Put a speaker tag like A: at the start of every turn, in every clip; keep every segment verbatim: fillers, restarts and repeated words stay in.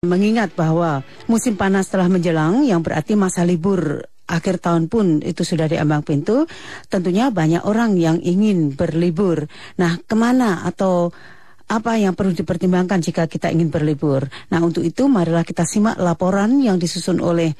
A: Mengingat bahwa musim panas telah menjelang, yang berarti masa libur akhir tahun pun itu sudah diambang pintu, tentunya banyak orang yang ingin berlibur. Nah, kemana atau apa yang perlu dipertimbangkan jika kita ingin berlibur? Nah, untuk itu marilah kita simak laporan yang disusun oleh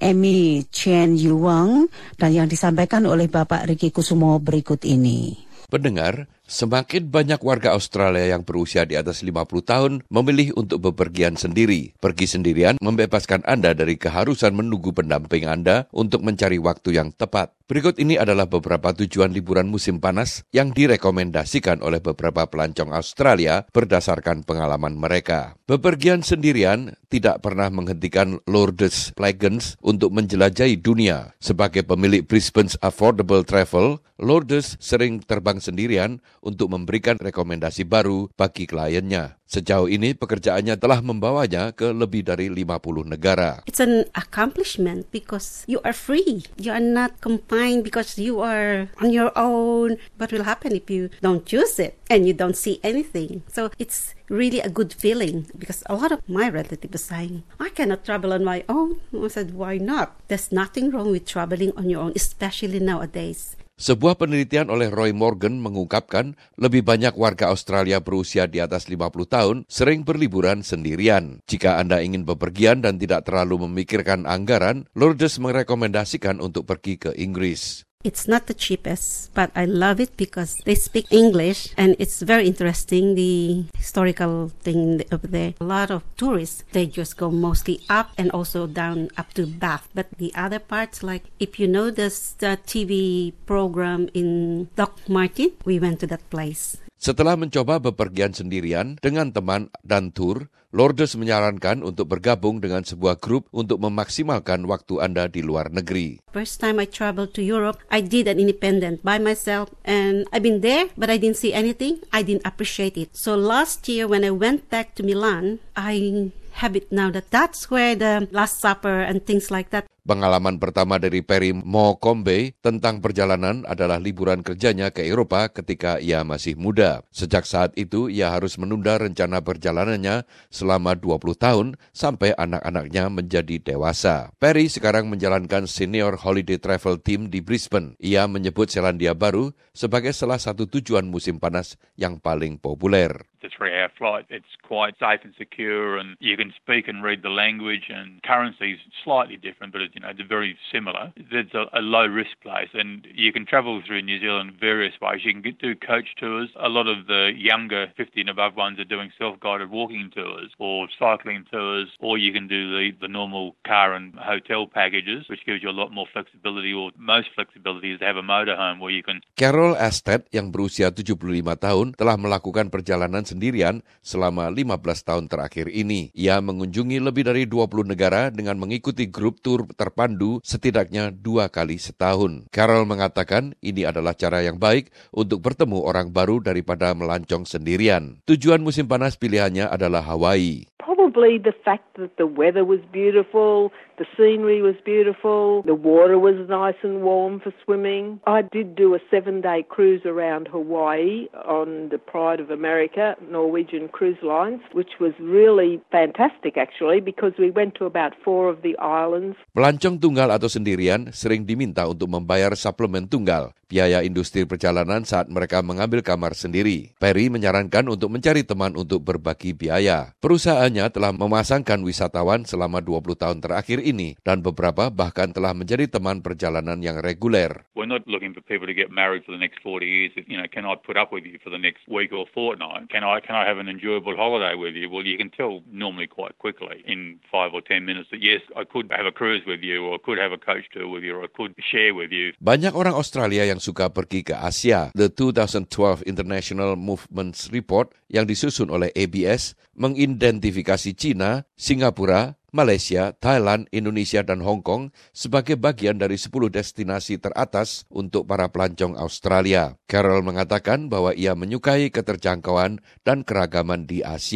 A: Amy Chen Yuwang dan yang disampaikan oleh Bapak Riki Kusumo berikut ini.
B: Pendengar, semakin banyak warga Australia yang berusia di atas lima puluh tahun memilih untuk bepergian sendiri. Pergi sendirian membebaskan Anda dari keharusan menunggu pendamping Anda untuk mencari waktu yang tepat. Berikut ini adalah beberapa tujuan liburan musim panas yang direkomendasikan oleh beberapa pelancong Australia berdasarkan pengalaman mereka. Bepergian sendirian tidak pernah menghentikan Lourdes Plagens untuk menjelajahi dunia. Sebagai pemilik Brisbane's Affordable Travel, Lourdes sering terbang sendirian untuk memberikan rekomendasi baru bagi kliennya. Sejauh ini pekerjaannya telah membawanya ke lebih dari lima puluh negara.
C: It's an accomplishment because you are free. You are not confined because you are on your own. What will happen if you don't choose it and you don't see anything? So it's really a good feeling because a lot of my relatives are saying, I cannot travel on my own. I said, why not? There's nothing wrong with traveling on your own, especially nowadays.
B: Sebuah penelitian oleh Roy Morgan mengungkapkan lebih banyak warga Australia berusia di atas lima puluh tahun sering berliburan sendirian. Jika Anda ingin bepergian dan tidak terlalu memikirkan anggaran, Lourdes merekomendasikan untuk pergi ke Inggris.
C: It's not the cheapest, but I love it because they speak English and it's very interesting, the historical thing over there. A lot of tourists, they just go mostly up and also down up to Bath. But the other parts, like if you know this the T V program in Doc Martin, we went to that place.
B: Setelah mencoba bepergian sendirian dengan teman dan tur, Lourdes menyarankan untuk bergabung dengan sebuah grup untuk memaksimalkan waktu Anda di luar negeri.
C: First time I traveled to Europe, I did an independent by myself and I've been there but I didn't see anything. I didn't appreciate it. So last year when I went back to Milan, I have it now that that's where the Last Supper and things like that.
B: Pengalaman pertama dari Perry Mocombe tentang perjalanan adalah liburan kerjanya ke Eropa ketika ia masih muda. Sejak saat itu, ia harus menunda rencana perjalanannya selama dua puluh tahun sampai anak-anaknya menjadi dewasa. Perry sekarang menjalankan Senior Holiday Travel Team di Brisbane. Ia menyebut Selandia Baru sebagai salah satu tujuan musim panas yang paling populer.
D: It's a three-hour flight. It's quite safe and secure, and you can speak and read the language, and currency is slightly different, but it's, you know, it's very similar. It's a, a low-risk place, and you can travel through New Zealand various ways. You can get, do coach tours. A lot of the younger fifty and above ones are doing self-guided walking tours or cycling tours, or you can do the, the normal car and hotel packages, which gives you a lot more flexibility, or most flexibility is to have a motorhome where you can...
B: Carol Asted yang berusia tujuh puluh lima tahun telah melakukan perjalanan sendirian selama lima belas tahun terakhir ini. Ia mengunjungi lebih dari dua puluh negara dengan mengikuti grup tur terpandu setidaknya dua kali setahun. Carol mengatakan ini adalah cara yang baik untuk bertemu orang baru daripada melancong sendirian. Tujuan musim panas pilihannya adalah Hawaii.
E: Probably the fact that the weather was beautiful, the scenery was beautiful, the water was nice and warm for swimming. I did do a seven-day cruise around Hawaii on the Pride of America, Norwegian Cruise Lines, which was really fantastic actually because we went to about four of the islands.
B: Pelancong tunggal atau sendirian sering diminta untuk membayar suplemen tunggal, biaya industri perjalanan saat mereka mengambil kamar sendiri. Perry menyarankan untuk mencari teman untuk berbagi biaya. Perusahaannya telah memasangkan wisatawan selama dua puluh tahun terakhir ini dan beberapa bahkan telah menjadi teman perjalanan yang reguler.
D: We're not looking for people to get married for the next forty years. You know, can I put up with you for the next week or fortnight? Can I can I have an enjoyable holiday with you? Well, you can tell normally quite quickly in five or ten minutes that yes, I could have a cruise with you, or I could have a coach tour with you, or I could share with you.
B: Banyak orang Australia yang suka pergi ke Asia. The twenty twelve International Movements Report yang disusun oleh A B S mengidentifikasi China, Singapura, Malaysia, Thailand, Indonesia, dan Hong Kong sebagai bagian dari sepuluh destinasi teratas untuk para pelancong Australia. Carol mengatakan bahwa ia menyukai keterjangkauan dan keragaman di Asia.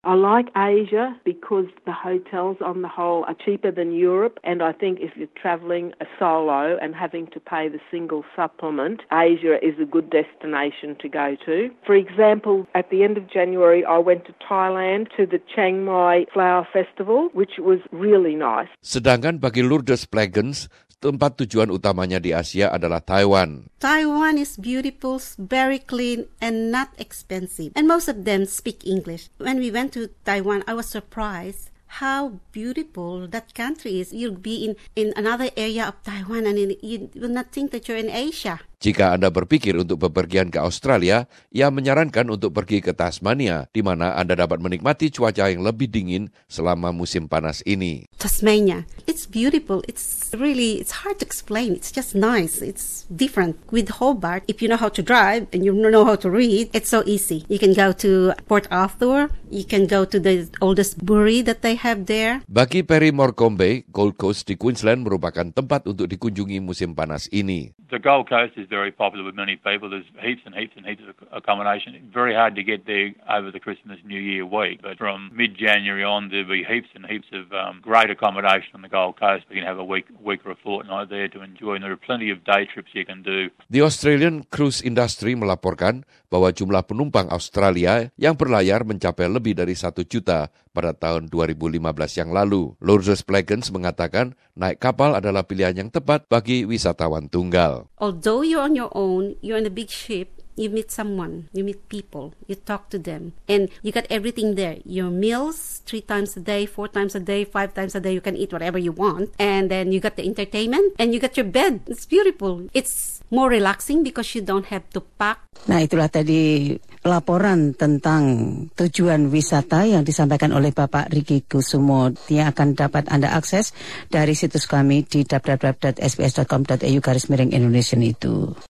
E: I like Asia because the hotels on the whole are cheaper than Europe, and I think if you're travelling a solo and having to pay the single supplement, Asia is a good destination to go to. For example, at the end of January I went to Thailand to the Chiang Mai Flower Festival, which was really nice.
B: Sedangkan bagi Lourdes Plagens, tempat tujuan utamanya di Asia adalah Taiwan.
C: Taiwan is beautiful, very clean, and not expensive. And most of them speak English. When we went to Taiwan, I was surprised how beautiful that country is. You'll be in, in another area of Taiwan and in, you will not think that you're in Asia.
B: Jika Anda berpikir untuk bepergian ke Australia, ia menyarankan untuk pergi ke Tasmania, di mana Anda dapat menikmati cuaca yang lebih dingin selama musim panas ini.
C: Tasmania, it's beautiful. It's really, it's hard to explain. It's just nice. It's different. With Hobart, if you know how to drive and you know how to read, it's so easy. You can go to Port Arthur. You can go to the oldest brewery that they have there.
B: Bagi Perry Morcombe, Gold Coast di Queensland merupakan tempat untuk dikunjungi musim panas ini.
D: The Gold Coast is very popular with many people. There's heaps and heaps and heaps of accommodation. It's very hard to get there over the Christmas New Year week, but from mid-January on there'll be heaps and heaps of um, great accommodation on the Gold Coast. You can have a week, week or a fortnight there to enjoy, and there are plenty of day trips you can do.
B: The Australian Cruise Industry melaporkan bahwa jumlah penumpang Australia yang berlayar mencapai lebih dari satu juta pada tahun dua ribu lima belas yang lalu. Lourdes Plagens mengatakan naik kapal adalah pilihan yang tepat bagi wisatawan tunggal.
C: Although you're on your own, you're in a big ship, you meet someone, you meet people, you talk to them, and you got everything there. Your meals, three times a day, four times a day, five times a day, you can eat whatever you want. And then you got the entertainment, and you got your bed. It's beautiful. It's more relaxing because you don't have to pack.
A: Nah, itulah tadi laporan tentang tujuan wisata yang disampaikan oleh Bapak Riki Kusumo yang akan dapat Anda akses dari situs kami di w w w dot s b s dot com dot a u garis miring Indonesia itu.